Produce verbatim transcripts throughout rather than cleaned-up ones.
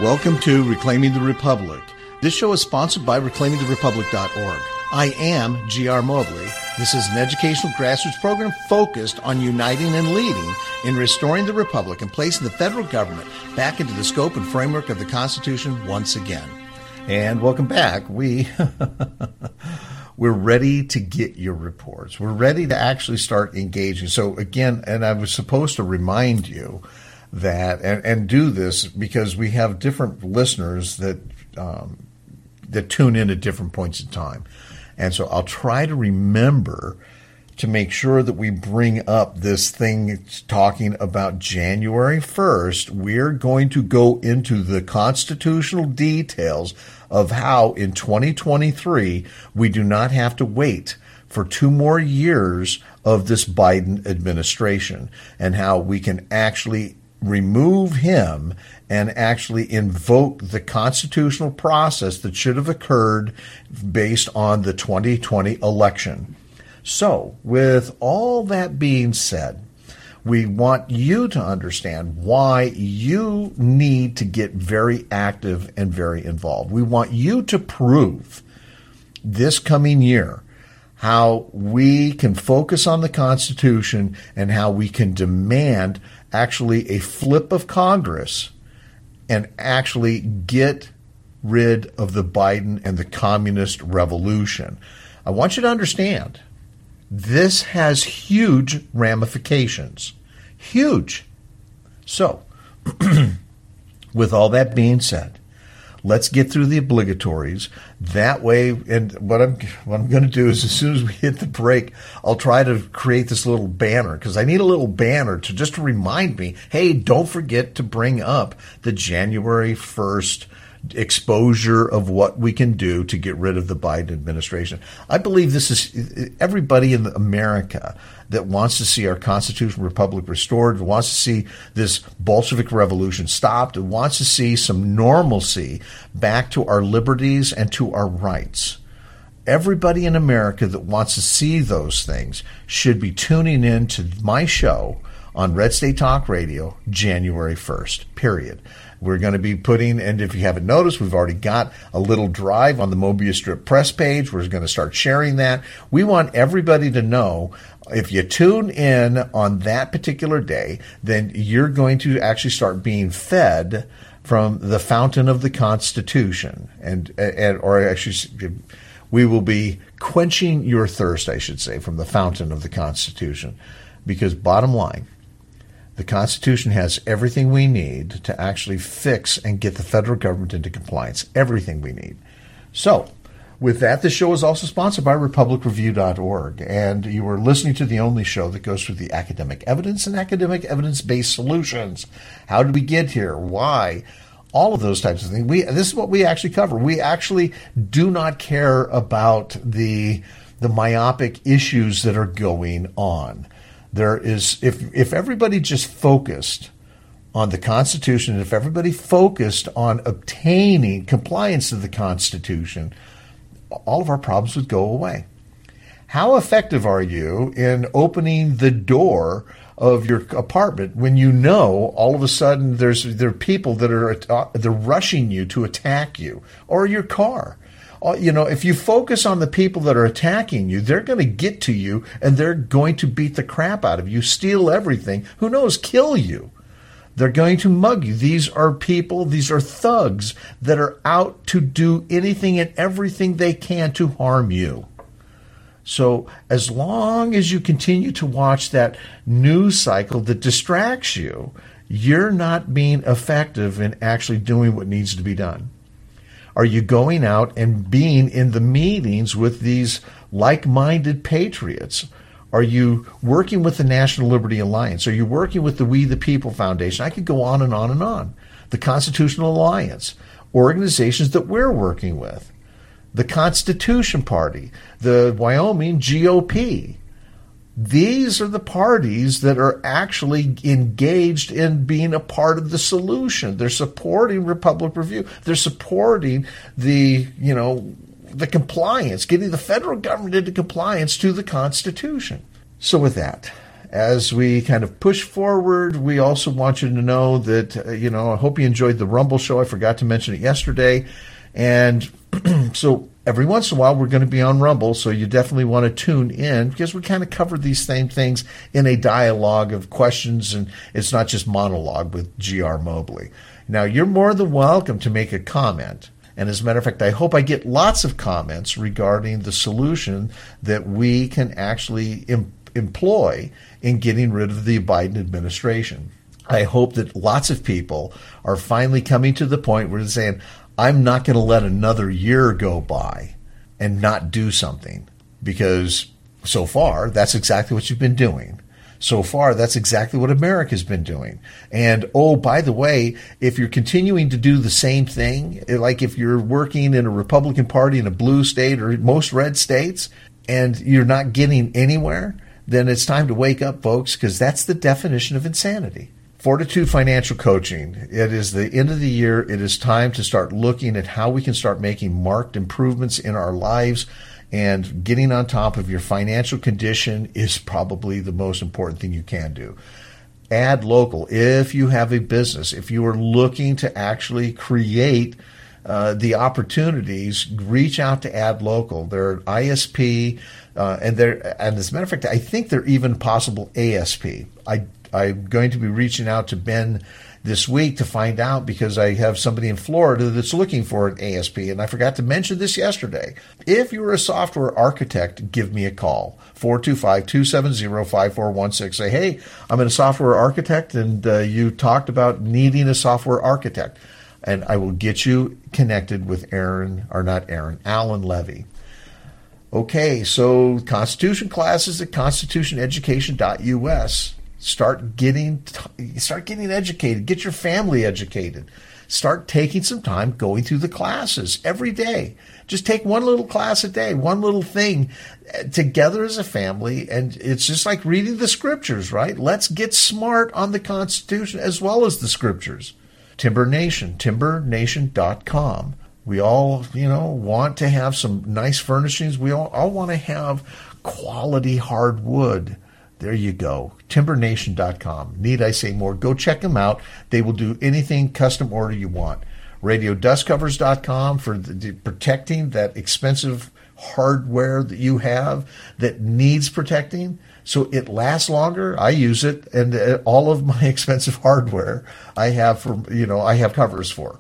Welcome to Reclaiming the Republic. This show is sponsored by reclaiming the republic dot org. I am G R Mobley. This is an educational grassroots program focused on uniting and leading in restoring the republic and placing the federal government back into the scope and framework of the Constitution once again. And welcome back. We we're ready to get your reports. We're ready to actually start engaging. So again, and I was supposed to remind you that and, and do this because we have different listeners that um, that tune in at different points in time. And so I'll try to remember to make sure that we bring up this thing talking about January first. We're going to go into the constitutional details of how in twenty twenty-three we do not have to wait for two more years of this Biden administration and how we can actually remove him and actually invoke the constitutional process that should have occurred based on the twenty twenty election. So, with all that being said, we want you to understand why you need to get very active and very involved. We want you to prove this coming year how we can focus on the Constitution and how we can demand actually a flip of Congress and actually get rid of the Biden and the communist revolution. I want you to understand, this has huge ramifications. Huge. So, with all that being said, let's get through the obligatories. That way, and what I'm what I'm going to do is as soon as we hit the break, I'll try to create this little banner because I need a little banner to just to remind me, hey, don't forget to bring up the January first exposure of what we can do to get rid of the Biden administration. I believe this is everybody in America that wants to see our constitutional republic restored, wants to see this Bolshevik revolution stopped, and wants to see some normalcy back to our liberties and to our rights. Everybody in America that wants to see those things should be tuning in to my show on Red State Talk Radio January first, period. We're going to be putting, and if you haven't noticed, we've already got a little drive on the Mobius Strip press page. We're going to start sharing that. We want everybody to know if you tune in on that particular day, then you're going to actually start being fed from the fountain of the Constitution. And, and or actually, we will be quenching your thirst, I should say, from the fountain of the Constitution. Because bottom line, the Constitution has everything we need to actually fix and get the federal government into compliance. Everything we need. So, with that, this show is also sponsored by republic review dot org. And you are listening to the only show that goes through the academic evidence and academic evidence-based solutions. How did we get here? Why? All of those types of things. We This is what we actually cover. We actually do not care about the the myopic issues that are going on. There is, if if everybody just focused on the Constitution, if everybody focused on obtaining compliance to the Constitution, all of our problems would go away. How effective are you in opening the door of your apartment when you know all of a sudden there's there are people that are uh, they're rushing you to attack you, or your car? You know, if you focus on the people that are attacking you, they're going to get to you and they're going to beat the crap out of you, steal everything, who knows, kill you. They're going to mug you. These are people, these are thugs that are out to do anything and everything they can to harm you. So as long as you continue to watch that news cycle that distracts you, you're not being effective in actually doing what needs to be done. Are you going out and being in the meetings with these like-minded patriots? Are you working with the National Liberty Alliance? Are you working with the We the People Foundation? I could go on and on and on. The Constitutional Alliance, organizations that we're working with. The Constitution Party, the Wyoming G O P. These are the parties that are actually engaged in being a part of the solution. They're supporting Republic Review. They're supporting the, you know, the compliance, getting the federal government into compliance to the Constitution. So with that, as we kind of push forward, we also want you to know that, uh, you know, I hope you enjoyed the Rumble show. I forgot to mention it yesterday. And so every once in a while, we're going to be on Rumble. So you definitely want to tune in because we kind of cover these same things in a dialogue of questions. And it's not just monologue with G R Mobley. Now, you're more than welcome to make a comment. And as a matter of fact, I hope I get lots of comments regarding the solution that we can actually em- employ in getting rid of the Biden administration. I hope that lots of people are finally coming to the point where they're saying, I'm not going to let another year go by and not do something, because so far, that's exactly what you've been doing. So far, that's exactly what America's been doing. And, oh, by the way, if you're continuing to do the same thing, like if you're working in a Republican Party in a blue state or most red states, and you're not getting anywhere, then it's time to wake up, folks, because that's the definition of insanity. Fortitude Financial Coaching. It is the end of the year. It is time to start looking at how we can start making marked improvements in our lives. And getting on top of your financial condition is probably the most important thing you can do. Add local. If you have a business, if you are looking to actually create uh, the opportunities, reach out to Add Local. They're I S P, uh, and they're, and as a matter of fact, I think they're even possible A S P. I, I'm going to be reaching out to Ben this week to find out, because I have somebody in Florida that's looking for an A S P, and I forgot to mention this yesterday. If you're a software architect, give me a call, four two five, two seven zero, five four one six. Say, hey, I'm a software architect, and uh, you talked about needing a software architect, and I will get you connected with Aaron, or not Aaron, Alan Levy. Okay, so Constitution classes at constitution education dot U S. Start getting, start getting educated. Get your family educated. Start taking some time going through the classes every day. Just take one little class a day, one little thing together as a family. And it's just like reading the scriptures, right? Let's get smart on the Constitution as well as the scriptures. Timber Nation, timber nation dot com. We all, you know, want to have some nice furnishings. We all, all want to have quality hardwood. There you go. timber nation dot com. Need I say more? Go check them out. They will do anything custom order you want. radio dust covers dot com for the, the protecting that expensive hardware that you have that needs protecting so it lasts longer. I use it, and uh, all of my expensive hardware I have for, you know, I have covers for.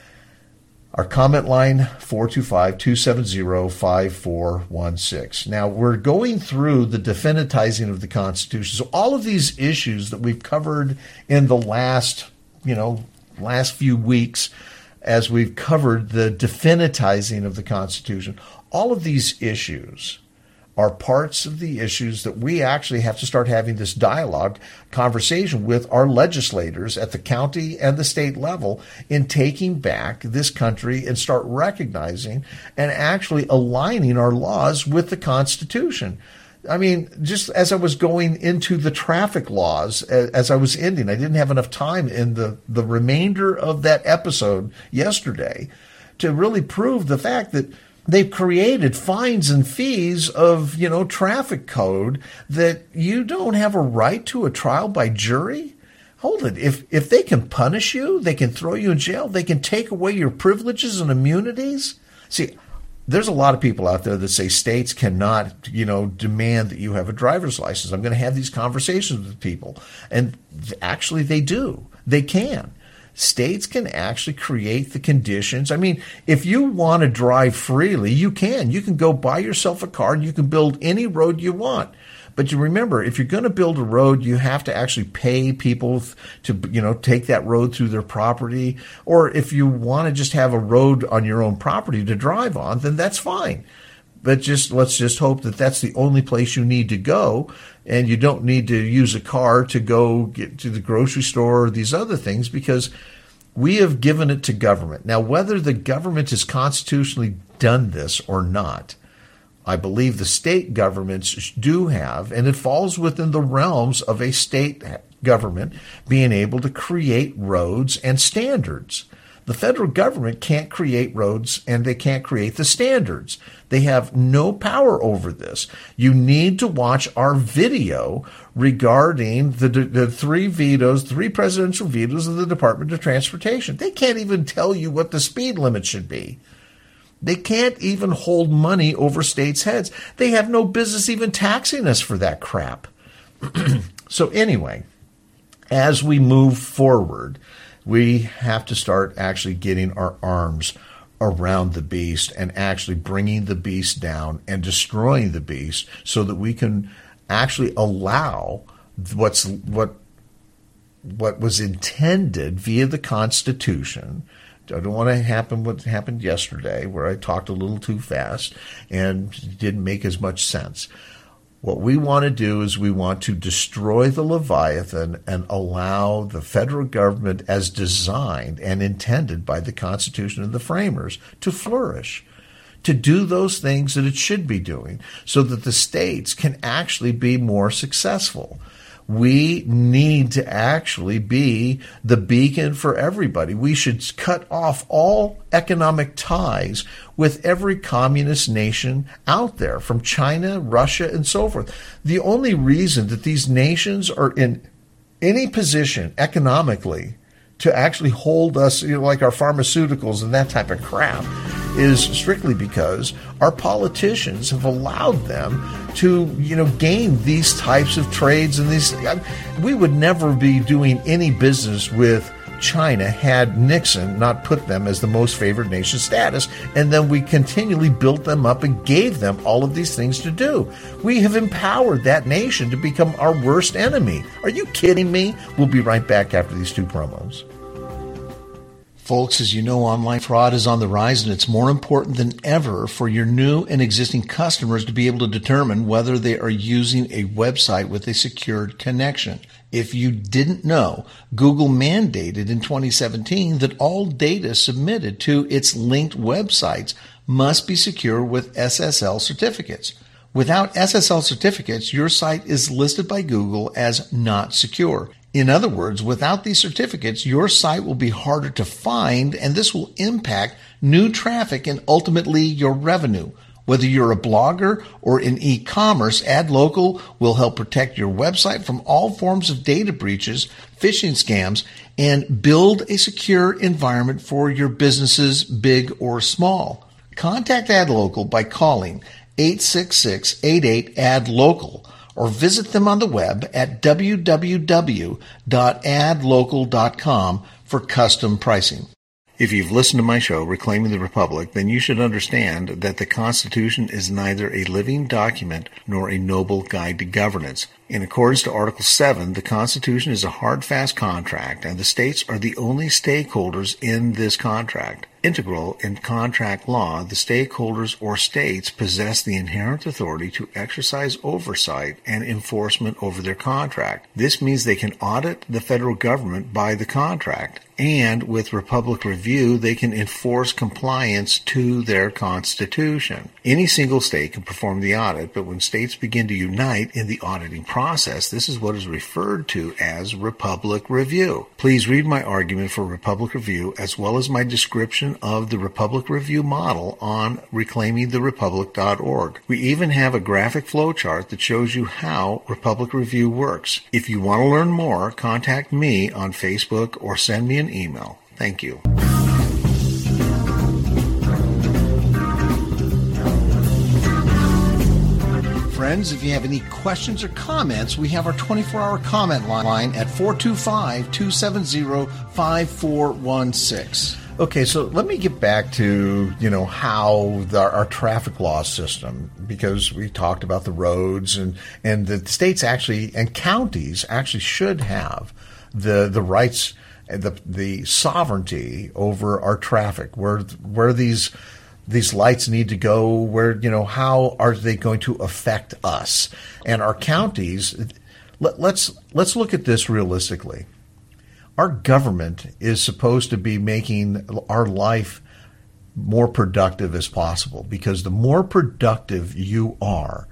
Our comment line, four two five, two seven zero, five four one six. Now, we're going through the definitizing of the Constitution. So all of these issues that we've covered in the last, you know, last few weeks, as we've covered the definitizing of the Constitution, all of these issues are parts of the issues that we actually have to start having this dialogue, conversation with our legislators at the county and the state level in taking back this country and start recognizing and actually aligning our laws with the Constitution. I mean, just as I was going into the traffic laws, as I was ending, I didn't have enough time in the, the remainder of that episode yesterday to really prove the fact that they've created fines and fees of, you know, traffic code that you don't have a right to a trial by jury. Hold it. If if they can punish you, they can throw you in jail, they can take away your privileges and immunities. See, there's a lot of people out there that say states cannot, you know, demand that you have a driver's license. I'm going to have these conversations with people. And actually they do. They can. States can actually create the conditions. I mean, if you want to drive freely, you can. You can go buy yourself a car and you can build any road you want. But you remember, if you're going to build a road, you have to actually pay people to, you know, take that road through their property. Or if you want to just have a road on your own property to drive on, then that's fine. But just let's just hope that that's the only place you need to go, and you don't need to use a car to go get to the grocery store or these other things, because we have given it to government. Now, whether the government has constitutionally done this or not, I believe the state governments do have, and it falls within the realms of a state government being able to create roads and standards. The federal government can't create roads and they can't create the standards. They have no power over this. You need to watch our video regarding the, the three vetoes, three presidential vetoes of the Department of Transportation. They can't even tell you what the speed limit should be. They can't even hold money over states' heads. They have no business even taxing us for that crap. So anyway, as we move forward, we have to start actually getting our arms around the beast and actually bringing the beast down and destroying the beast so that we can actually allow what's what what was intended via the Constitution. I don't want to happen what happened yesterday where I talked a little too fast and didn't make as much sense. What we want to do is we want to destroy the Leviathan and allow the federal government as designed and intended by the Constitution and the framers to flourish, to do those things that it should be doing so that the states can actually be more successful. We need to actually be the beacon for everybody. We should cut off all economic ties with every communist nation out there, from China, Russia, and so forth. The only reason that these nations are in any position economically to actually hold us, you know, like our pharmaceuticals and that type of crap, is strictly because our politicians have allowed them to, you know, gain these types of trades and these. We would never be doing any business with China had Nixon not put them as the most favored nation status, and then we continually built them up and gave them all of these things to do. We have empowered that nation to become our worst enemy. Are you kidding me? We'll be right back after these two promos. Folks, as you know, online fraud is on the rise, and it's more important than ever for your new and existing customers to be able to determine whether they are using a website with a secured connection. If you didn't know, Google mandated in twenty seventeen that all data submitted to its linked websites must be secure with S S L certificates. Without S S L certificates, your site is listed by Google as not secure. In other words, without these certificates, your site will be harder to find, and this will impact new traffic and ultimately your revenue. Whether you're a blogger or in e-commerce, AdLocal will help protect your website from all forms of data breaches, phishing scams, and build a secure environment for your businesses, big or small. Contact AdLocal by calling eight six six, eight eight, A D local or visit them on the web at w w w dot ad local dot com for custom pricing. If you've listened to my show, Reclaiming the Republic, then you should understand that the Constitution is neither a living document nor a noble guide to governance. In accordance to Article seven, the Constitution is a hard, fast contract, and the states are the only stakeholders in this contract. Integral in contract law, the stakeholders or states possess the inherent authority to exercise oversight and enforcement over their contract. This means they can audit the federal government by the contract, and with Republic Review, they can enforce compliance to their Constitution. Any single state can perform the audit, but when states begin to unite in the auditing process, this is what is referred to as Republic Review. Please read my argument for Republic Review as well as my description of the Republic Review model on reclaiming the republic dot org. We even have a graphic flowchart that shows you how Republic Review works. If you want to learn more, contact me on Facebook or send me an email. Thank you. Friends, if you have any questions or comments, we have our twenty-four hour comment line at four two five, two seven zero, five four one six. Okay, so let me get back to, you know, how the, our traffic law system, because we talked about the roads and, and the states actually and counties actually should have the the rights, the the sovereignty over our traffic, where where these these lights need to go, where, you know, how are they going to affect us and our counties. Let, let's let's look at this realistically. Our government is supposed to be making our life more productive as possible, because the more productive you are,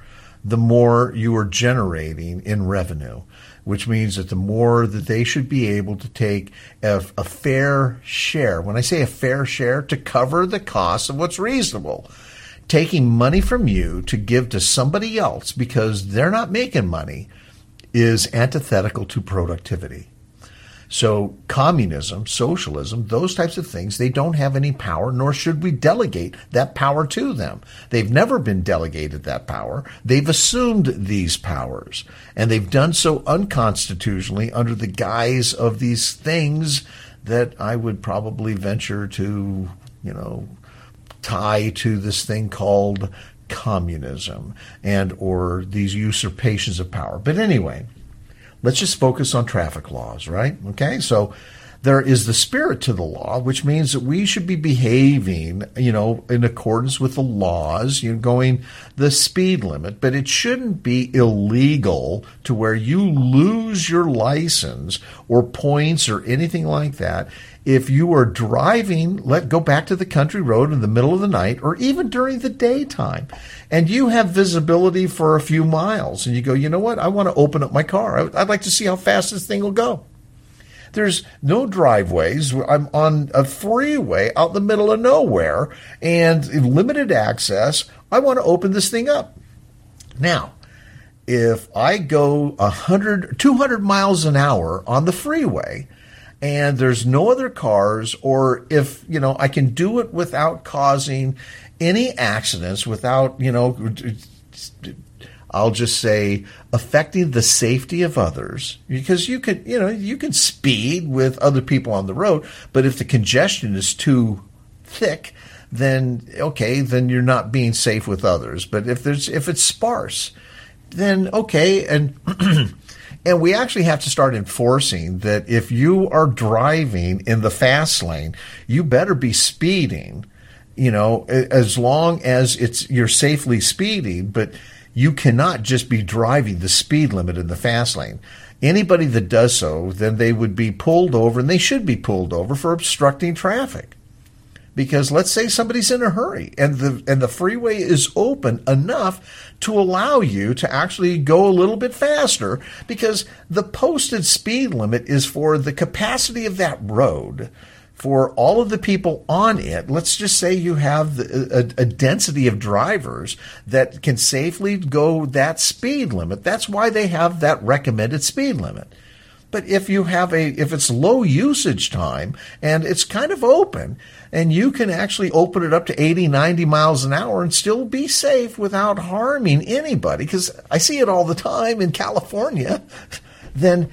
the more you are generating in revenue, which means that the more that they should be able to take a, a fair share. When I say a fair share, to cover the cost of what's reasonable. Taking money from you to give to somebody else because they're not making money is antithetical to productivity. So communism, socialism, those types of things, they don't have any power, nor should we delegate that power to them. They've never been delegated that power. They've assumed these powers, and they've done so unconstitutionally under the guise of these things that I would probably venture to, you know, tie to this thing called communism and or these usurpations of power. But anyway, let's just focus on traffic laws, right? Okay, so there is the spirit to the law, which means that we should be behaving, you know, in accordance with the laws, you know, going the speed limit, but it shouldn't be illegal to where you lose your license or points or anything like that. If you are driving, let go back to the country road in the middle of the night or even during the daytime, and you have visibility for a few miles, and you go, you know what, I want to open up my car. I'd like to see how fast this thing will go. There's no driveways. I'm on a freeway out in the middle of nowhere and limited access. I want to open this thing up. Now, if I go one hundred, two hundred miles an hour on the freeway and there's no other cars, or if, you know, I can do it without causing any accidents, without, you know, I'll just say affecting the safety of others, because you can, you know, you can speed with other people on the road, but if the congestion is too thick, then okay, then you're not being safe with others. But if there's if it's sparse, then okay, and and we actually have to start enforcing that if you are driving in the fast lane, you better be speeding, you know, as long as it's you're safely speeding, but you cannot just be driving the speed limit in the fast lane. Anybody that does so, then they would be pulled over, and they should be pulled over for obstructing traffic. Because let's say somebody's in a hurry and the and the freeway is open enough to allow you to actually go a little bit faster, because the posted speed limit is for the capacity of that road. For all of the people on it, let's just say you have a, a, a density of drivers that can safely go that speed limit. That's why they have that recommended speed limit. But if you have a, if it's low usage time and it's kind of open, and you can actually open it up to eighty, ninety miles an hour and still be safe without harming anybody, because I see it all the time in California, then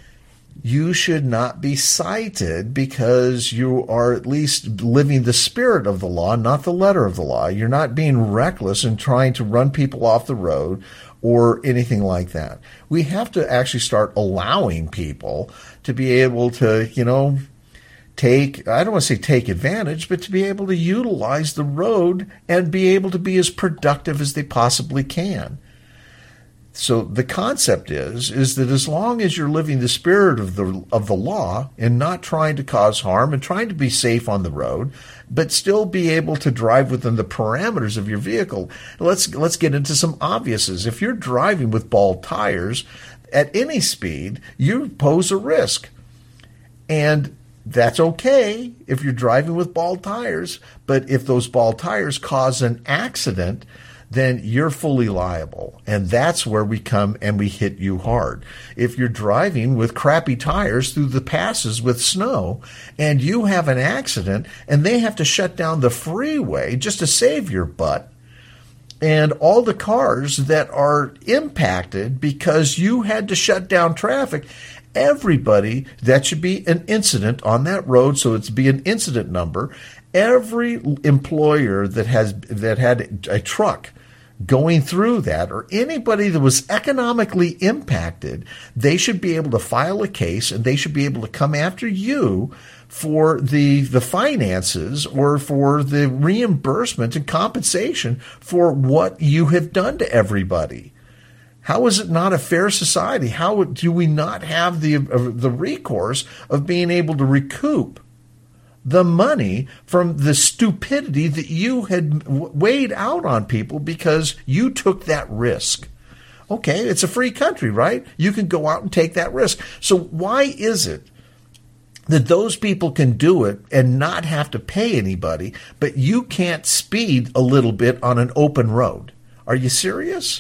you should not be cited, because you are at least living the spirit of the law, not the letter of the law. You're not being reckless and trying to run people off the road or anything like that. We have to actually start allowing people to be able to, you know, take, I don't want to say take advantage, but to be able to utilize the road and be able to be as productive as they possibly can. So the concept is, is that as long as you're living the spirit of the of the law and not trying to cause harm and trying to be safe on the road, but still be able to drive within the parameters of your vehicle. Let's let's get into some obviouses. If you're driving with bald tires at any speed, you pose a risk. And that's okay if you're driving with bald tires, but if those bald tires cause an accident, then you're fully liable. And that's where we come and we hit you hard. If you're driving with crappy tires through the passes with snow and you have an accident and they have to shut down the freeway just to save your butt, and all the cars that are impacted because you had to shut down traffic, everybody, that should be an incident on that road, so it's be an incident number. Every employer that has that had a truck going through that, or anybody that was economically impacted, they should be able to file a case, and they should be able to come after you for the the finances or for the reimbursement and compensation for what you have done to everybody. How is it not a fair society? How do we not have the uh, the recourse of being able to recoup the money from the stupidity that you had weighed out on people because you took that risk? Okay, it's a free country, right? You can go out and take that risk. So why is it that those people can do it and not have to pay anybody, but you can't speed a little bit on an open road? Are you serious?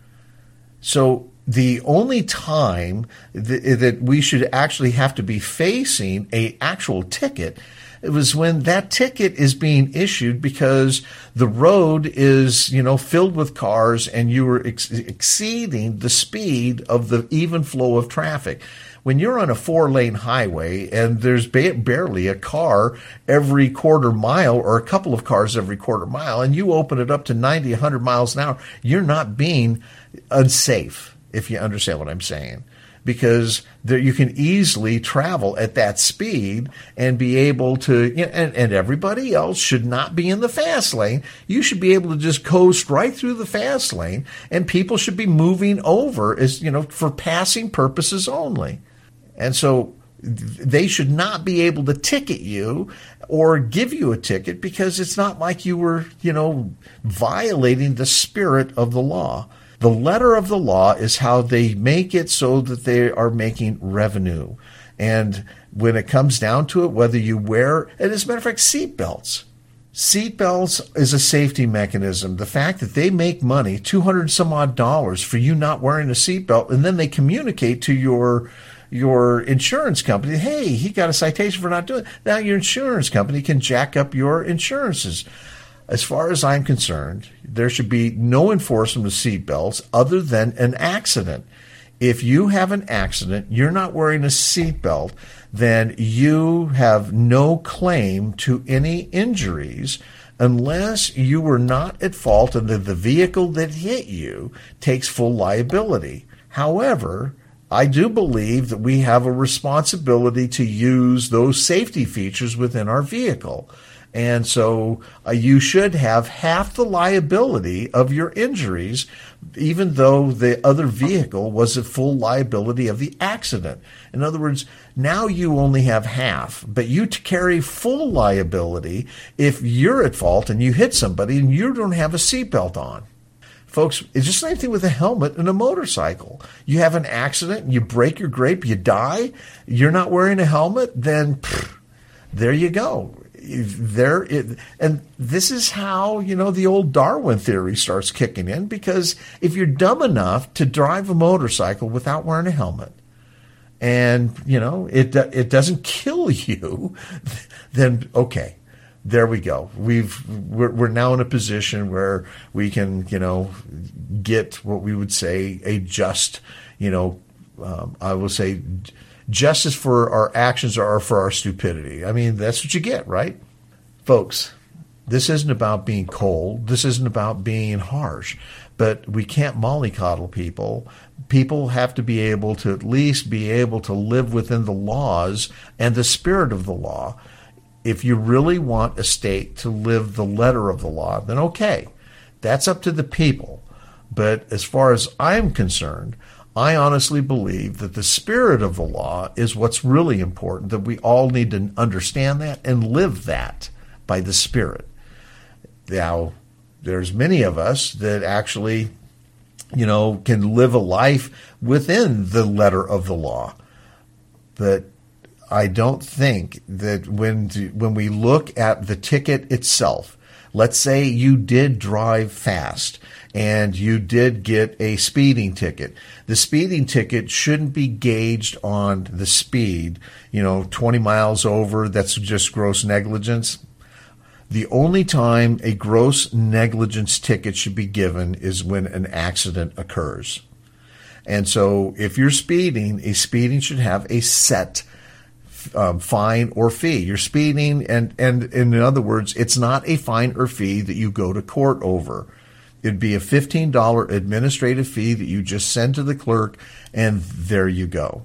So the only time th- that we should actually have to be facing a actual ticket, it was when that ticket is being issued because the road is, you know, filled with cars and you were ex- exceeding the speed of the even flow of traffic. When you're on a four-lane highway and there's ba- barely a car every quarter mile or a couple of cars every quarter mile, and you open it up to ninety, one hundred miles an hour, you're not being unsafe, if you understand what I'm saying. Because there, you can easily travel at that speed and be able to, you know, and, and everybody else should not be in the fast lane. You should be able to just coast right through the fast lane, and people should be moving over as, you know, for passing purposes only. And so they should not be able to ticket you or give you a ticket because it's not like you were, you know, violating the spirit of the law. The letter of the law is how they make it so that they are making revenue. And when it comes down to it, whether you wear, and as a matter of fact, seatbelts. Seatbelts is a safety mechanism. The fact that they make money, two hundred some odd dollars for you not wearing a seatbelt, and then they communicate to your your insurance company, hey, he got a citation for not doing it. Now your insurance company can jack up your insurances. As far as I'm concerned, there should be no enforcement of seatbelts other than an accident. If you have an accident, you're not wearing a seatbelt, then you have no claim to any injuries unless you were not at fault and that the vehicle that hit you takes full liability. However, I do believe that we have a responsibility to use those safety features within our vehicle. And so uh, you should have half the liability of your injuries, even though the other vehicle was at full liability of the accident. In other words, now you only have half, but you carry full liability if you're at fault and you hit somebody and you don't have a seatbelt on. Folks, it's just the same thing with a helmet and a motorcycle. You have an accident, you break your grape, you die, you're not wearing a helmet, then pff, there you go. There, it, and this is how, you know, the old Darwin theory starts kicking in, because if you're dumb enough to drive a motorcycle without wearing a helmet, and, you know, it it doesn't kill you, then okay. There we go. We've we're, we're now in a position where we can, you know, get what we would say a just, you know, um, I will say justice for our actions or for our stupidity. I mean, that's what you get, right? Folks, this isn't about being cold. This isn't about being harsh. But we can't mollycoddle people. People have to be able to at least be able to live within the laws and the spirit of the law. If you really want a state to live the letter of the law, then okay, that's up to the people. But as far as I'm concerned, I honestly believe that the spirit of the law is what's really important, that we all need to understand that and live that by the spirit. Now, there's many of us that actually, you know, can live a life within the letter of the law. But I don't think that when when we look at the ticket itself, let's say you did drive fast and you did get a speeding ticket. The speeding ticket shouldn't be gauged on the speed, you know, twenty miles over, that's just gross negligence. The only time a gross negligence ticket should be given is when an accident occurs. And so if you're speeding, a speeding should have a set Um, fine or fee. You're speeding, and, and, and in other words, it's not a fine or fee that you go to court over. It'd be a fifteen dollars administrative fee that you just send to the clerk, and there you go.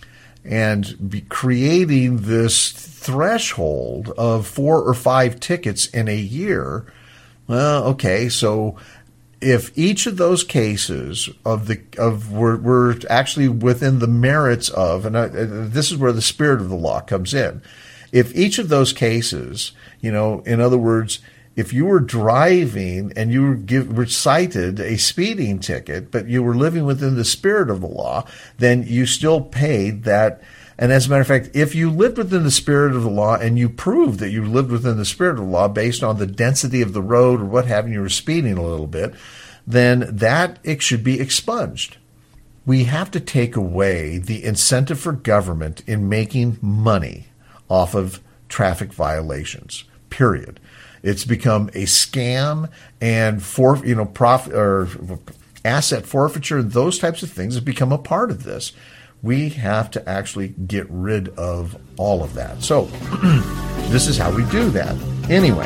And be creating this threshold of four or five tickets in a year, well, okay, so if each of those cases of the of were, were actually within the merits of, and I, this is where the spirit of the law comes in, if each of those cases, you know, in other words, if you were driving and you were, give, were cited a speeding ticket, but you were living within the spirit of the law, then you still paid that. And as a matter of fact, if you lived within the spirit of the law and you proved that you lived within the spirit of the law based on the density of the road or what have you, you were speeding a little bit, then that it should be expunged. We have to take away the incentive for government in making money off of traffic violations, period. It's become a scam, and for you know profit or asset forfeiture and those types of things have become a part of this. We have to actually get rid of all of that. So this is how we do that. Anyway,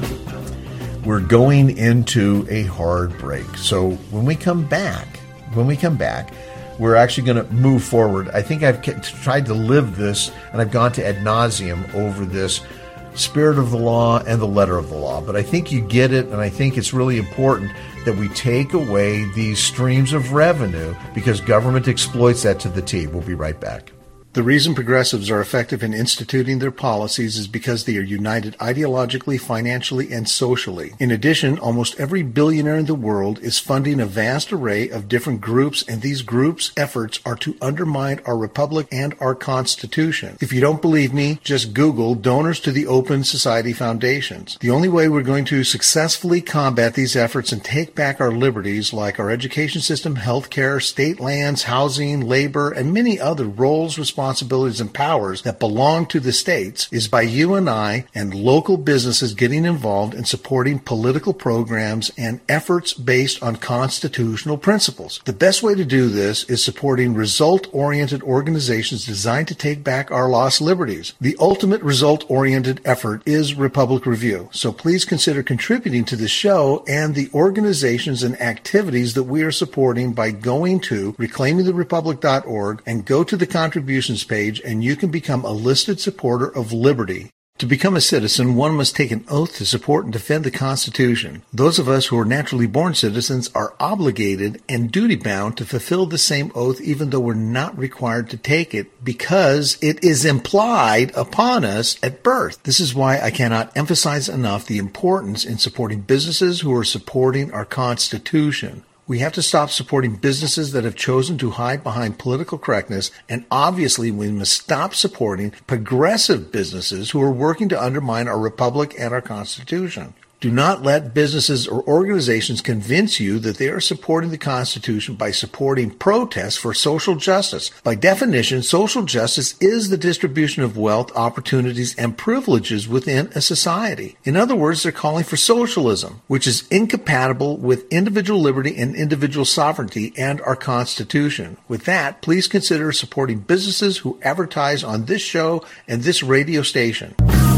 we're going into a hard break. So when we come back, when we come back, we're actually going to move forward. I think I've tried to live this, and I've gone to ad nauseum over this spirit of the law and the letter of the law. But I think you get it, and I think it's really important that we take away these streams of revenue because government exploits that to the T. We'll be right back. The reason progressives are effective in instituting their policies is because they are united ideologically, financially, and socially. In addition, almost every billionaire in the world is funding a vast array of different groups, and these groups' efforts are to undermine our republic and our Constitution. If you don't believe me, just Google donors to the Open Society Foundations. The only way we're going to successfully combat these efforts and take back our liberties, like our education system, healthcare, state lands, housing, labor, and many other roles, responsibilities, responsibilities and powers that belong to the states, is by you and I and local businesses getting involved in supporting political programs and efforts based on constitutional principles. The best way to do this is supporting result-oriented organizations designed to take back our lost liberties. The ultimate result-oriented effort is Republic Review, so please consider contributing to the show and the organizations and activities that we are supporting by going to reclaiming the republic dot org and go to the contributions page, and you can become a listed supporter of liberty. To become a citizen, one must take an oath to support and defend the Constitution. Those of us who are naturally born citizens are obligated and duty-bound to fulfill the same oath even though we're not required to take it because it is implied upon us at birth. This is why I cannot emphasize enough the importance in supporting businesses who are supporting our Constitution. We have to stop supporting businesses that have chosen to hide behind political correctness, and obviously we must stop supporting progressive businesses who are working to undermine our republic and our Constitution. Do not let businesses or organizations convince you that they are supporting the Constitution by supporting protests for social justice. By definition, social justice is the distribution of wealth, opportunities, and privileges within a society. In other words, they're calling for socialism, which is incompatible with individual liberty and individual sovereignty and our Constitution. With that, please consider supporting businesses who advertise on this show and this radio station.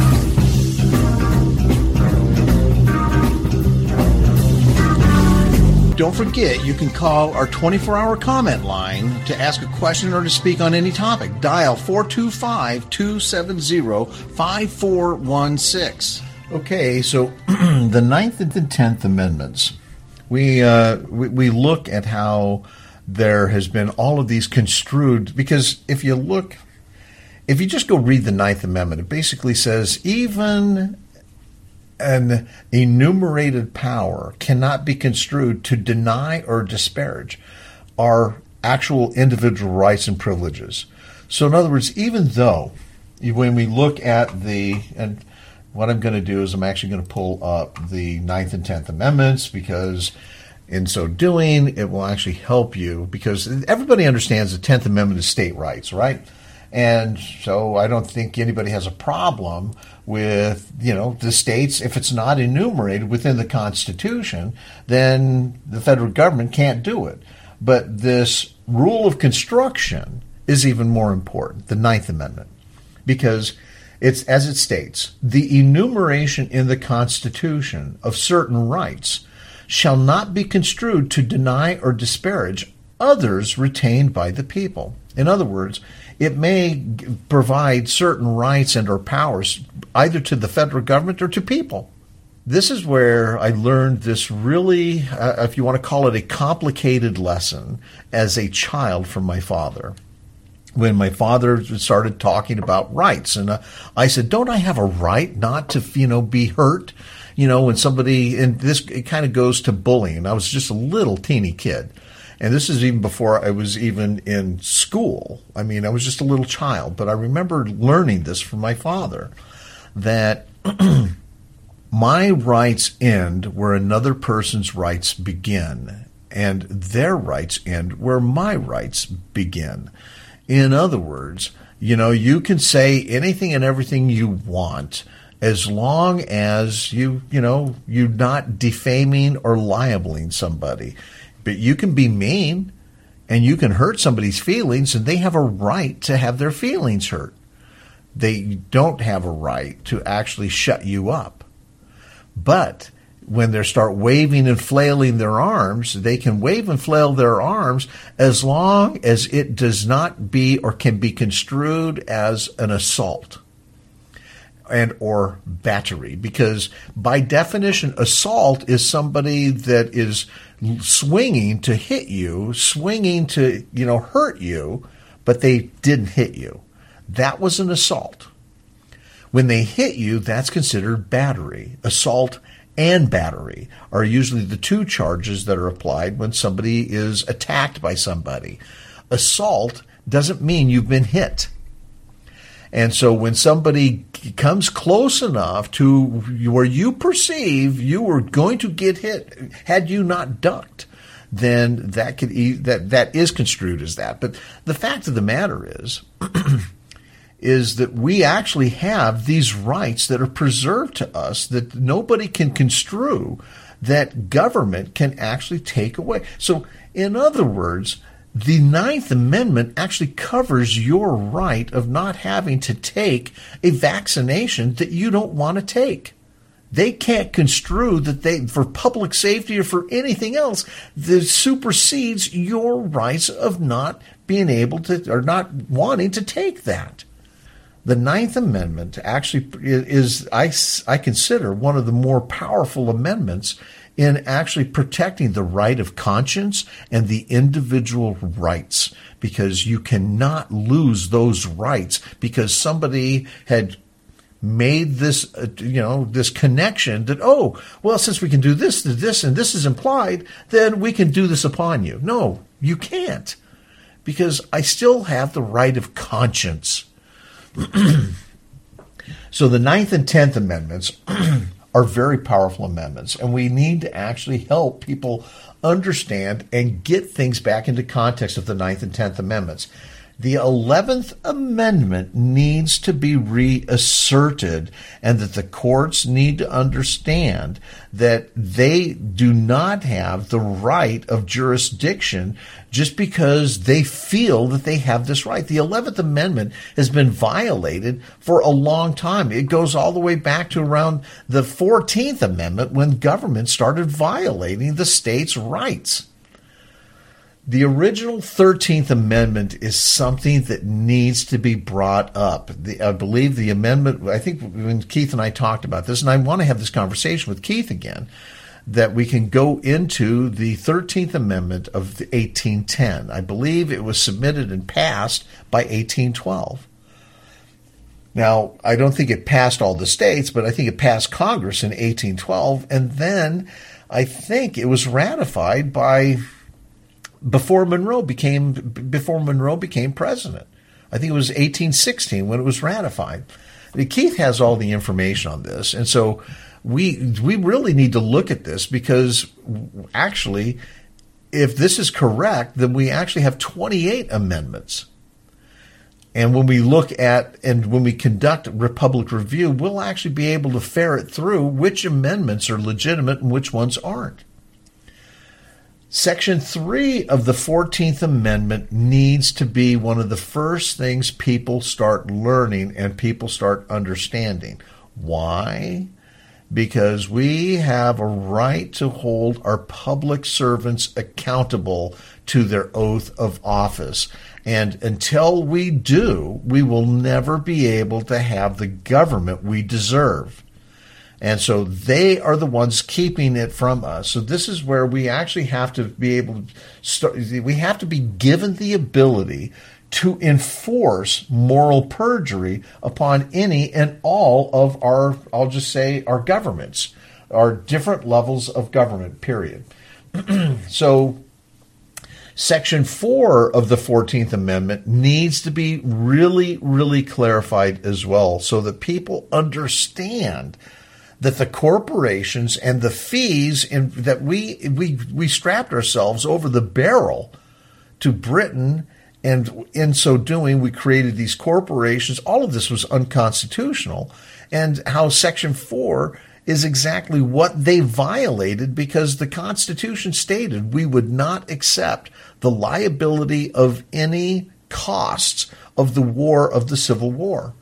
Don't forget, you can call our twenty-four hour comment line to ask a question or to speak on any topic. Dial four two five, two seven zero, five four one six. Okay, so the Ninth and the Tenth Amendments. We, uh, we we look at how there has been all of these construed, because if you look, if you just go read the Ninth Amendment, it basically says even an enumerated power cannot be construed to deny or disparage our actual individual rights and privileges. So in other words, even though when we look at the, and what I'm going to do is I'm actually going to pull up the Ninth and Tenth Amendments, because in so doing, it will actually help you, because everybody understands the Tenth Amendment is state rights, right? And so I don't think anybody has a problem with, you know, the states. If it's not enumerated within the Constitution, then the federal government can't do it. But this rule of construction is even more important, the Ninth Amendment, because it's, as it states, the enumeration in the Constitution of certain rights shall not be construed to deny or disparage others retained by the people. In other words, it may provide certain rights and or powers either to the federal government or to people. This is where I learned this really, uh, if you want to call it a complicated lesson, as a child from my father. When my father started talking about rights, and uh, I said, don't I have a right not to, you know, be hurt? you know, when somebody, and this, it kind of goes to bullying. I was just a little teeny kid. And this is even before I was even in school. I mean, I was just a little child, but I remember learning this from my father, that my rights end where another person's rights begin, and their rights end where my rights begin. In other words, you know, you can say anything and everything you want as long as you, you know, you're not defaming or libeling somebody. But you can be mean and you can hurt somebody's feelings, and they have a right to have their feelings hurt. They don't have a right to actually shut you up. But when they start waving and flailing their arms, they can wave and flail their arms as long as it does not be or can be construed as an assault and or battery. Because by definition, assault is somebody that is swinging to hit you, swinging to, you know, hurt you, but they didn't hit you. That was an assault. When they hit you, that's considered battery. Assault and battery are usually the two charges that are applied when somebody is attacked by somebody. Assault doesn't mean you've been hit. And so when somebody comes close enough to where you perceive you were going to get hit, had you not ducked, then that could e- that that is construed as that. But the fact of the matter is, is that we actually have these rights that are preserved to us that nobody can construe, that government can actually take away. So, in other words, the Ninth Amendment actually covers your right of not having to take a vaccination that you don't want to take. They can't construe that they, for public safety or for anything else, that supersedes your rights of not being able to, or not wanting to take that. The Ninth Amendment actually is, I, I consider, one of the more powerful amendments in actually protecting the right of conscience and the individual rights, because you cannot lose those rights because somebody had made this, uh, you know, this connection that, oh, well, since we can do this, this, and this is implied, then we can do this upon you. No, you can't, because I still have the right of conscience. So the Ninth and Tenth Amendments are very powerful amendments, and we need to actually help people understand and get things back into context of the Ninth and Tenth Amendments. The Eleventh Amendment needs to be reasserted, and that the courts need to understand that they do not have the right of jurisdiction just because they feel that they have this right. The Eleventh Amendment has been violated for a long time. It goes all the way back to around the Fourteenth Amendment, when government started violating the states' rights. The original thirteenth Amendment is something that needs to be brought up. The, I believe the amendment, I think when Keith and I talked about this, and I want to have this conversation with Keith again, that we can go into the thirteenth Amendment of the eighteen ten. I believe it was submitted and passed by eighteen twelve. Now, I don't think it passed all the states, but I think it passed Congress in eighteen twelve, and then I think it was ratified by... Before Monroe became before Monroe became president. I think it was eighteen sixteen when it was ratified. Keith has all the information on this, and so we we really need to look at this, because actually, if this is correct, then we actually have twenty-eight amendments. And when we look at and when we conduct Republic Review, we'll actually be able to ferret through which amendments are legitimate and which ones aren't. Section three of the fourteenth Amendment needs to be one of the first things people start learning and people start understanding. Why? Because we have a right to hold our public servants accountable to their oath of office. And until we do, we will never be able to have the government we deserve. And so they are the ones keeping it from us. So this is where we actually have to be able to start, we have to be given the ability to enforce moral perjury upon any and all of our, I'll just say, our governments. are different levels of government, period. So Section four of the fourteenth Amendment needs to be really, really clarified as well so that people understand that the corporations and the fees in, that we, we, we strapped ourselves over the barrel to Britain, and in so doing, we created these corporations. All of this was unconstitutional, and how Section four is exactly what they violated, because the Constitution stated we would not accept the liability of any costs of the war of the Civil War.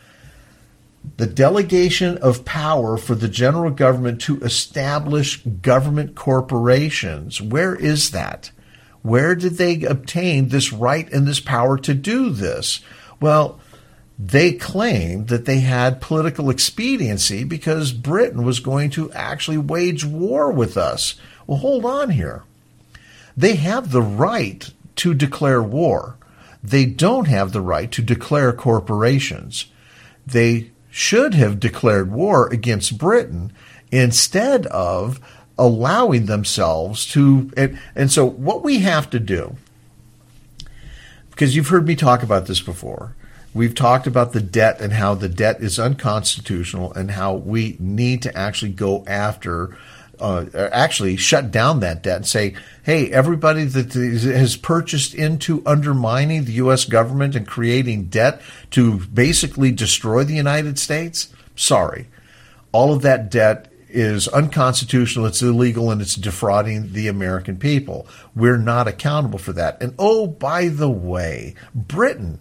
The delegation of power for the general government to establish government corporations, where is that? Where did they obtain this right and this power to do this? Well, they claimed that they had political expediency because Britain was going to actually wage war with us. Well, hold on here. They have the right to declare war. They don't have the right to declare corporations. They should have declared war against Britain instead of allowing themselves to. And, and so what we have to do, because you've heard me talk about this before, we've talked about the debt and how the debt is unconstitutional and how we need to actually go after, uh, actually shut down that debt and say, hey, everybody that has purchased into undermining the U S government and creating debt to basically destroy the United States, sorry. All of that debt is unconstitutional, it's illegal, and it's defrauding the American people. We're not accountable for that. And oh, by the way, Britain,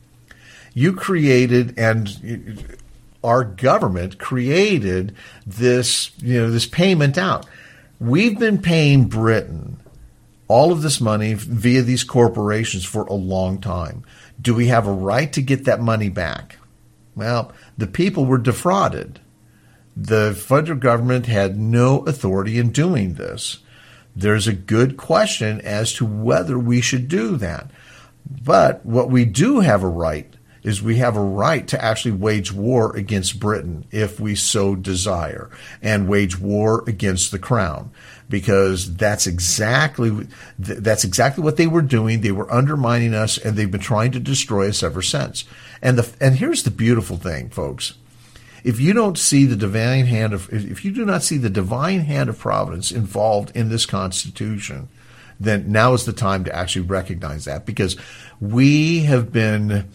you created, and our government created this, you know, this payment out. We've been paying Britain all of this money via these corporations for a long time. Do we have a right to get that money back? Well, the people were defrauded. The federal government had no authority in doing this. There's a good question as to whether we should do that. But what we do have a right is we have a right to actually wage war against Britain if we so desire, and wage war against the crown, because that's exactly that's exactly what they were doing. They were undermining us, and they've been trying to destroy us ever since. And the and here's the beautiful thing, folks. If you don't see the divine hand of if you do not see the divine hand of providence involved in this Constitution, then now is the time to actually recognize that, because we have been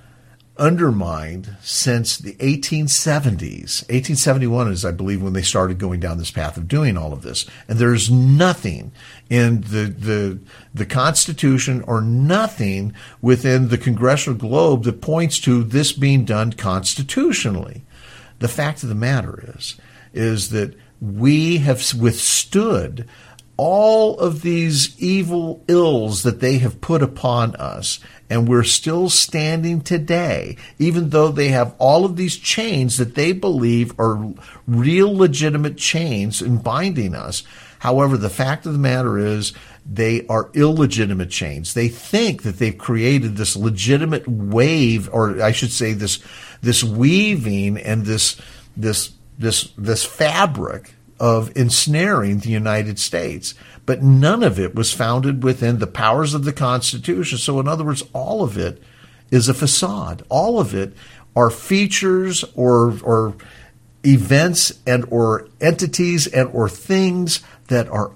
undermined since the eighteen seventies. eighteen seventy-one is, I believe, when they started going down this path of doing all of this. And there's nothing in the the the Constitution or nothing within the congressional globe that points to this being done constitutionally. The fact of the matter is, is that we have withstood all of these evil ills that they have put upon us, and we're still standing today, even though they have all of these chains that they believe are real legitimate chains in binding us. However, the fact of the matter is they are illegitimate chains. They think that they've created this legitimate wave, or I should say this this weaving and this this this this fabric of ensnaring the United States, but none of it was founded within the powers of the Constitution. So in other words, all of it is a facade. All of it are features or or events and or entities and or things that are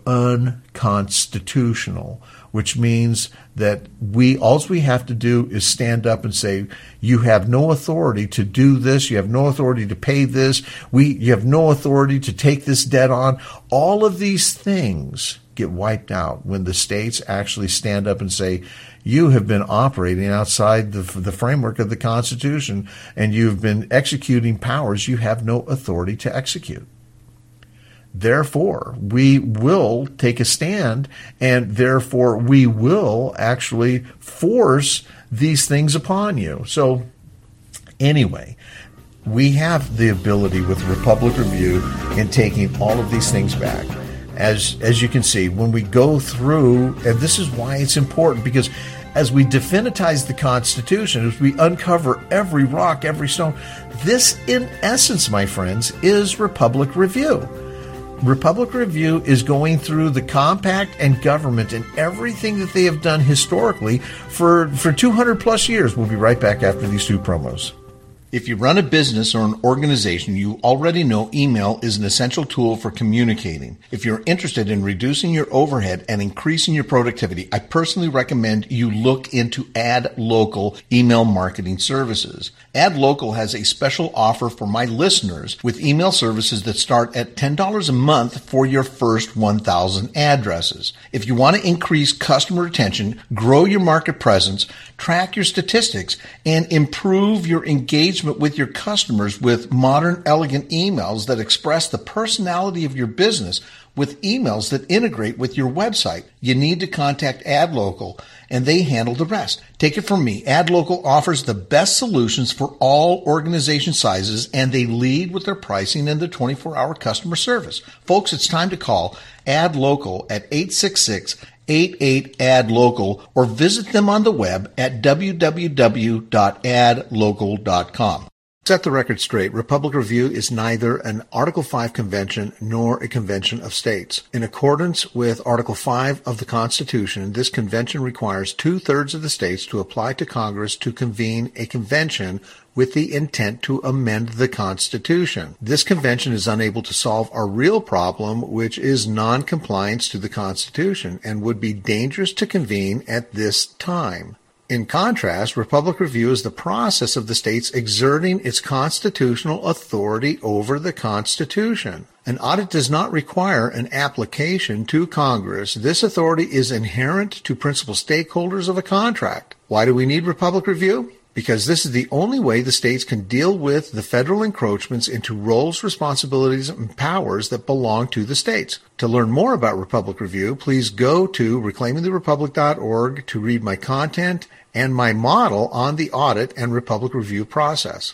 unconstitutional, which means that we all we have to do is stand up and say, you have no authority to do this, you have no authority to pay this, we you have no authority to take this debt on. All of these things get wiped out when the states actually stand up and say, you have been operating outside the, the framework of the Constitution, and you've been executing powers you have no authority to execute. Therefore, we will take a stand, and therefore we will actually force these things upon you. So anyway, we have the ability with Republic Review in taking all of these things back. As, as you can see, when we go through, and this is why it's important, because as we definitize the Constitution, as we uncover every rock, every stone, this, in essence, my friends, is Republic Review. Republic Review is going through the compact and government and everything that they have done historically for, for two hundred plus years. We'll be right back after these two promos. If you run a business or an organization, you already know email is an essential tool for communicating. If you're interested in reducing your overhead and increasing your productivity, I personally recommend you look into AdLocal email marketing services. AdLocal has a special offer for my listeners with email services that start at ten dollars a month for your first one thousand addresses. If you want to increase customer retention, grow your market presence, track your statistics, and improve your engagement with your customers with modern, elegant emails that express the personality of your business with emails that integrate with your website, you need to contact AdLocal, and they handle the rest. Take it from me. AdLocal offers the best solutions for all organization sizes, and they lead with their pricing and their twenty-four hour customer service. Folks, it's time to call AdLocal at eight six six, eight eight, A D local or visit them on the web at w w w dot ad local dot com. Set the record straight. Republic Review is neither an Article five convention nor a convention of states. In accordance with Article five of the Constitution, this convention requires two-thirds of the states to apply to Congress to convene a convention with the intent to amend the Constitution. This convention is unable to solve our real problem, which is non-compliance to the Constitution, and would be dangerous to convene at this time. In contrast, Republic Review is the process of the states exerting its constitutional authority over the Constitution. An audit does not require an application to Congress. This authority is inherent to principal stakeholders of a contract. Why do we need Republic Review? Because this is the only way the states can deal with the federal encroachments into roles, responsibilities, and powers that belong to the states. To learn more about Republic Review, please go to reclaiming the republic dot org to read my content and my model on the audit and Republic Review process.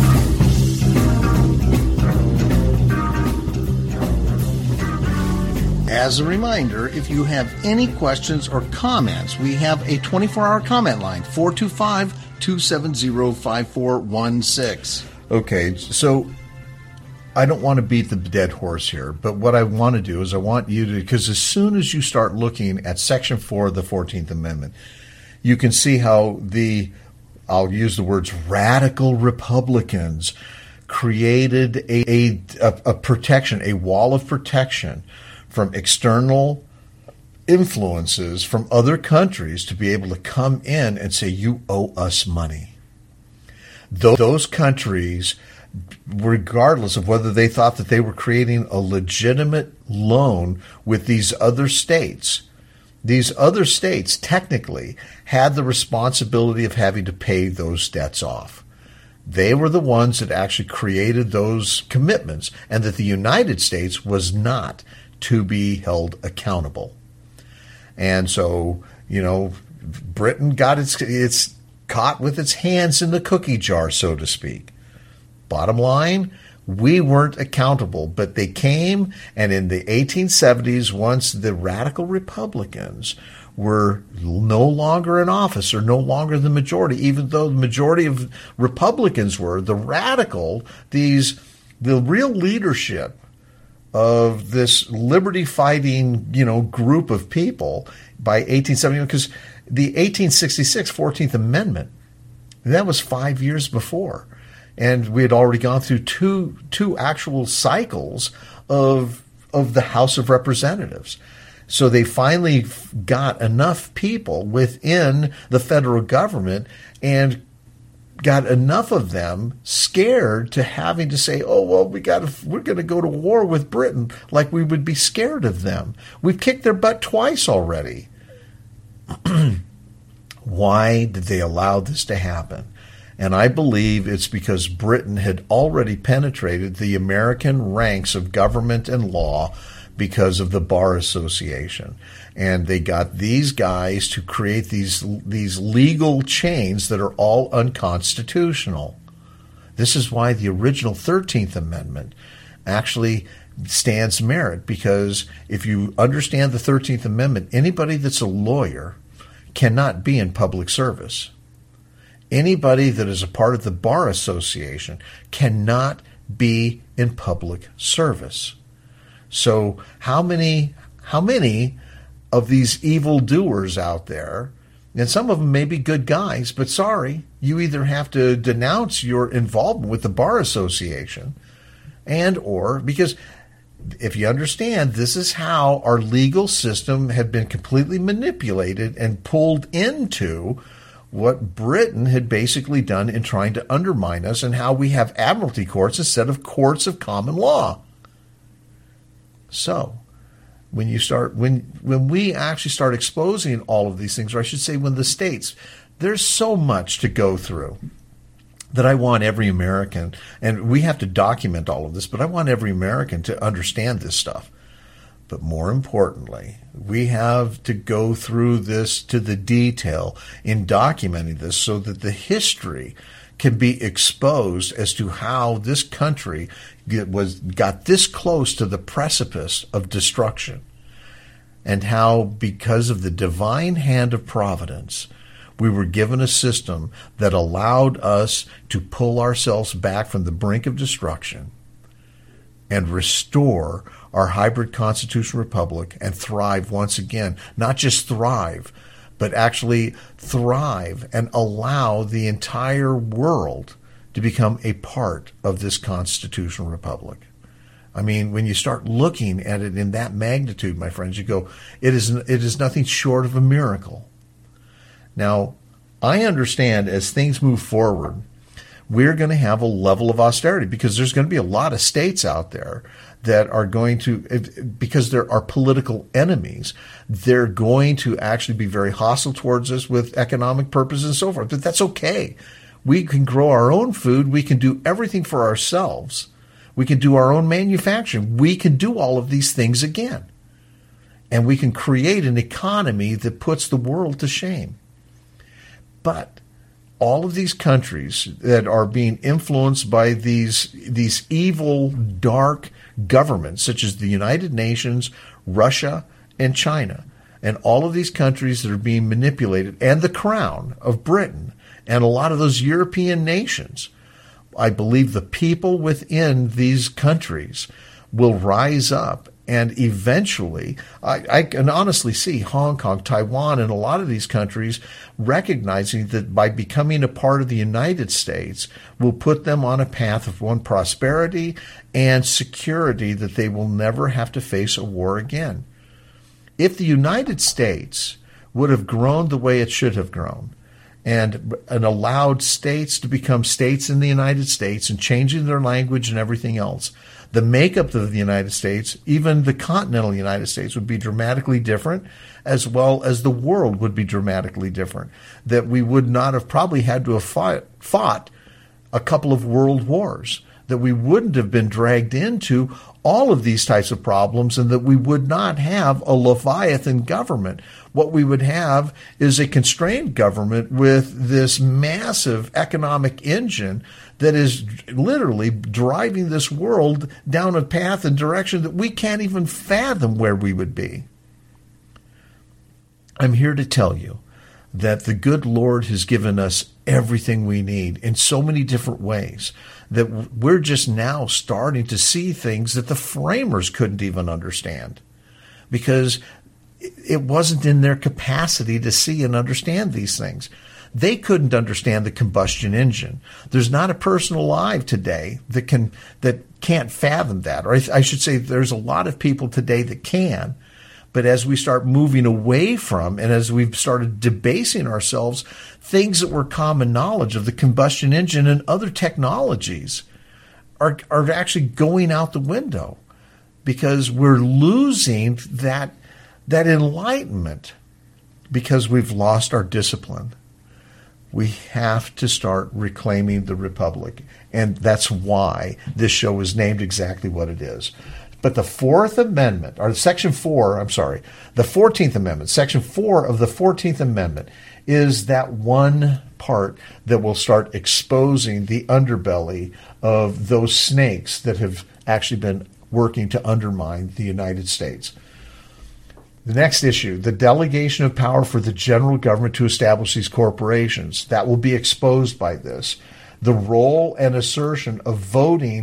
As a reminder, if you have any questions or comments, we have a twenty-four hour comment line, four two five, two seven zero, five four one six. Okay, so I don't want to beat the dead horse here, but what I want to do is I want you to, because as soon as you start looking at Section four of the fourteenth Amendment, you can see how the, I'll use the words radical Republicans, created a, a, a protection, a wall of protection from external influences from other countries to be able to come in and say, you owe us money. Those countries, regardless of whether they thought that they were creating a legitimate loan with these other states, these other states technically had the responsibility of having to pay those debts off. They were the ones that actually created those commitments, and that the United States was not to be held accountable. And so, you know, Britain got its, its caught with its hands in the cookie jar, so to speak. Bottom line, we weren't accountable, but they came, and in the eighteen seventies, once the radical Republicans were no longer in office or no longer the majority, even though the majority of Republicans were, the radical, these, the real leadership of this liberty-fighting, you know, group of people by eighteen seventy-one, because the eighteen sixty-six fourteenth Amendment, that was five years before. And we had already gone through two two actual cycles of of the House of Representatives. So they finally got enough people within the federal government and got enough of them scared to having to say, oh, well, we got to, we're going to go to war with Britain, like we would be scared of them. We've kicked their butt twice already. Why did they allow this to happen? And I believe it's because Britain had already penetrated the American ranks of government and law because of the Bar Association. And they got these guys to create these these legal chains that are all unconstitutional. This is why the original thirteenth Amendment actually stands merit, because if you understand the thirteenth Amendment, anybody that's a lawyer cannot be in public service. Anybody that is a part of the Bar Association cannot be in public service. So how many, how many of these evil doers out there, and some of them may be good guys, but sorry, you either have to denounce your involvement with the Bar Association and or, because if you understand, this is how our legal system had been completely manipulated and pulled into what Britain had basically done in trying to undermine us, and how we have admiralty courts instead of courts of common law. So when you start, when when we actually start exposing all of these things, or I should say when the states, there's so much to go through that I want every American, and we have to document all of this, but I want every American to understand this stuff. But more importantly, we have to go through this to the detail in documenting this so that the history can be exposed as to how this country was got this close to the precipice of destruction, and how, because of the divine hand of providence, we were given a system that allowed us to pull ourselves back from the brink of destruction and restore our hybrid constitutional republic and thrive once again. Not just thrive, but actually thrive and allow the entire world to become a part of this constitutional republic. I mean, when you start looking at it in that magnitude, my friends, you go, it is, it is nothing short of a miracle. Now, I understand as things move forward, we're going to have a level of austerity, because there's going to be a lot of states out there that are going to, because there are political enemies, they're going to actually be very hostile towards us with economic purposes and so forth. But that's okay. We can grow our own food. We can do everything for ourselves. We can do our own manufacturing. We can do all of these things again. And we can create an economy that puts the world to shame. But all of these countries that are being influenced by these these evil, dark governments, such as the United Nations, Russia, and China, and all of these countries that are being manipulated, and the Crown of Britain, and a lot of those European nations, I believe the people within these countries will rise up. And eventually, I, I can honestly see Hong Kong, Taiwan, and a lot of these countries recognizing that by becoming a part of the United States will put them on a path of one, prosperity and security, that they will never have to face a war again. If the United States would have grown the way it should have grown, and, and allowed states to become states in the United States and changing their language and everything else, the makeup of the United States, even the continental United States, would be dramatically different, as well as the world would be dramatically different. That we would not have probably had to have fought, fought a couple of world wars, that we wouldn't have been dragged into all of these types of problems, and that we would not have a Leviathan government. What we would have is a constrained government with this massive economic engine that is literally driving this world down a path and direction that we can't even fathom where we would be. I'm here to tell you that the good Lord has given us everything we need in so many different ways, that we're just now starting to see things that the framers couldn't even understand, because it wasn't in their capacity to see and understand these things. They couldn't understand the combustion engine. There's not a person alive today that can that can't fathom that. Or I, I should say there's a lot of people today that can. But as we start moving away from, and as we've started debasing ourselves, things that were common knowledge of the combustion engine and other technologies are, are actually going out the window, because we're losing that, that enlightenment because we've lost our discipline. We have to start reclaiming the Republic. And that's why this show is named exactly what it is. But the Fourth Amendment, or Section four, I'm sorry, the fourteenth Amendment, Section four of the fourteenth Amendment is that one part that will start exposing the underbelly of those snakes that have actually been working to undermine the United States. The next issue, the delegation of power for the general government to establish these corporations. That will be exposed by this. The role and assertion of voting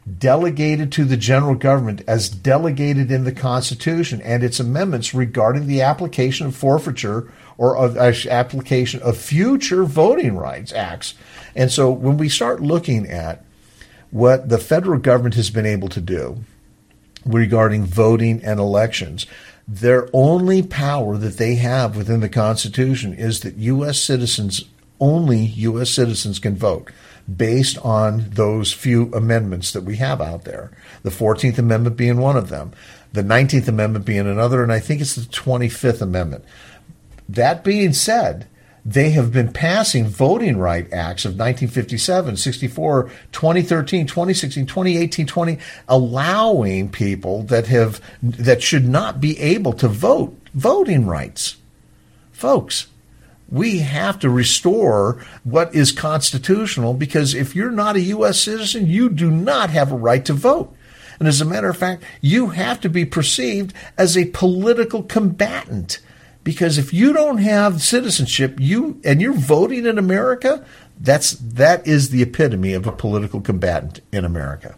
delegated to the general government as delegated in the Constitution and its amendments regarding the application of forfeiture or of uh, application of future voting rights acts. And so when we start looking at what the federal government has been able to do regarding voting and elections, their only power that they have within the Constitution is that U S citizens, only U S citizens can vote based on those few amendments that we have out there. The fourteenth Amendment being one of them, the nineteenth Amendment being another, and I think it's the twenty-fifth Amendment. That being said, they have been passing voting right acts of nineteen fifty-seven, sixty-four, twenty thirteen, twenty sixteen, twenty eighteen, twenty, allowing people that have that should not be able to vote voting rights. Folks, we have to restore what is constitutional, because if you're not a U S citizen, you do not have a right to vote. And as a matter of fact, you have to be perceived as a political combatant. Because if you don't have citizenship, you and you're voting in America, that's that is the epitome of a political combatant in America.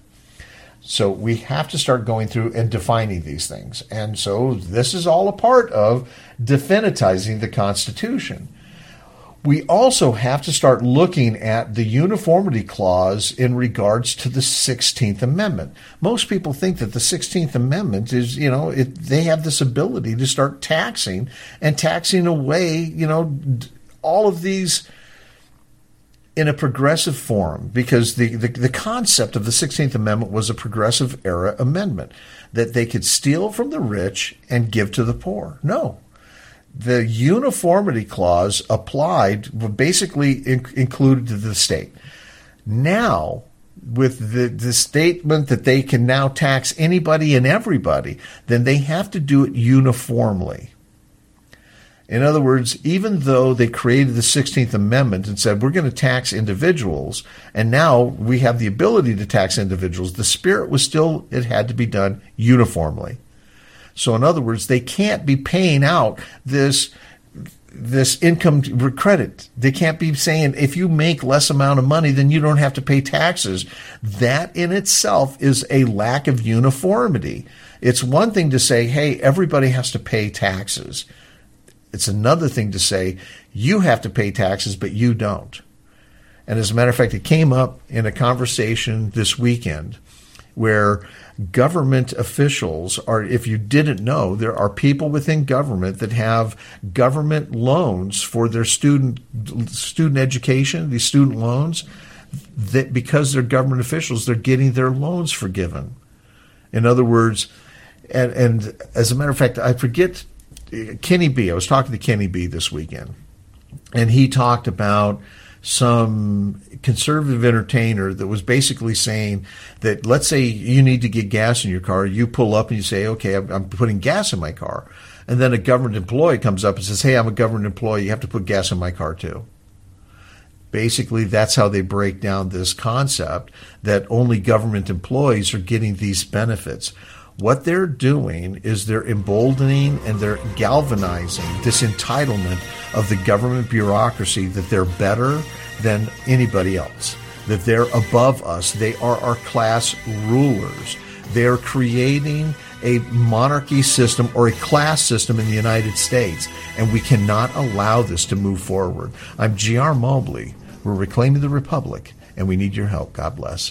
So we have to start going through and defining these things. And so this is all a part of definitizing the Constitution. We also have to start looking at the uniformity clause in regards to the sixteenth Amendment. Most people think that the sixteenth Amendment is, you know, it, they have this ability to start taxing and taxing away, you know, all of these in a progressive form, because the, the, the concept of the sixteenth Amendment was a progressive era amendment, that they could steal from the rich and give to the poor. No. The uniformity clause applied, basically in, included to the state. Now, with the, the statement that they can now tax anybody and everybody, then they have to do it uniformly. In other words, even though they created the sixteenth Amendment and said we're going to tax individuals, and now we have the ability to tax individuals, the spirit was still, it had to be done uniformly. So in other words, they can't be paying out this this income credit. They can't be saying if you make less amount of money, then you don't have to pay taxes. That in itself is a lack of uniformity. It's one thing to say, hey, everybody has to pay taxes. It's another thing to say you have to pay taxes, but you don't. And as a matter of fact, it came up in a conversation this weekend where government officials are, if you didn't know, there are people within government that have government loans for their student student education, these student loans, that because they're government officials, they're getting their loans forgiven. In other words, and, and as a matter of fact, I forget, Kenny B, I was talking to Kenny B this weekend, and he talked about some conservative entertainer that was basically saying that, let's say you need to get gas in your car, you pull up and you say, okay, I'm, I'm putting gas in my car. And then a government employee comes up and says, hey, I'm a government employee, you have to put gas in my car too. Basically, that's how they break down this concept that only government employees are getting these benefits. What they're doing is they're emboldening and they're galvanizing this entitlement of the government bureaucracy that they're better than anybody else, that they're above us. They are our class rulers. They're creating a monarchy system or a class system in the United States, and we cannot allow this to move forward. I'm G R Mobley. We're reclaiming the Republic, and we need your help. God bless.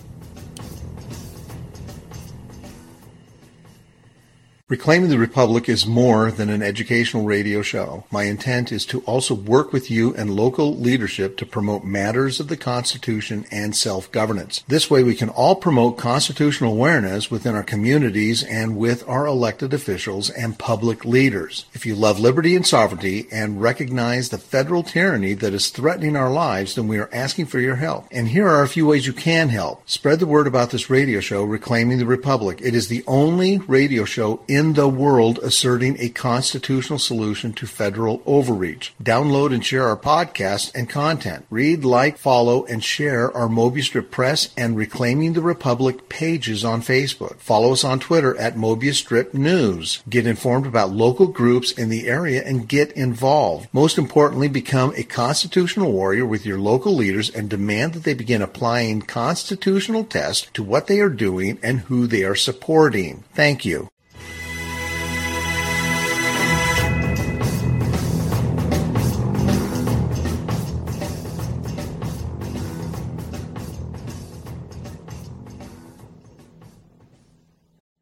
Reclaiming the Republic is more than an educational radio show. My intent is to also work with you and local leadership to promote matters of the Constitution and self-governance. This way we can all promote constitutional awareness within our communities and with our elected officials and public leaders. If you love liberty and sovereignty and recognize the federal tyranny that is threatening our lives, then we are asking for your help. And here are a few ways you can help. Spread the word about this radio show, Reclaiming the Republic. It is the only radio show in in the world asserting a constitutional solution to federal overreach. Download and share our podcasts and content. Read, like, follow, and share our Mobius Strip Press and Reclaiming the Republic pages on Facebook. Follow us on Twitter at Mobius Strip News. Get informed about local groups in the area and get involved. Most importantly, become a constitutional warrior with your local leaders and demand that they begin applying constitutional tests to what they are doing and who they are supporting. Thank you.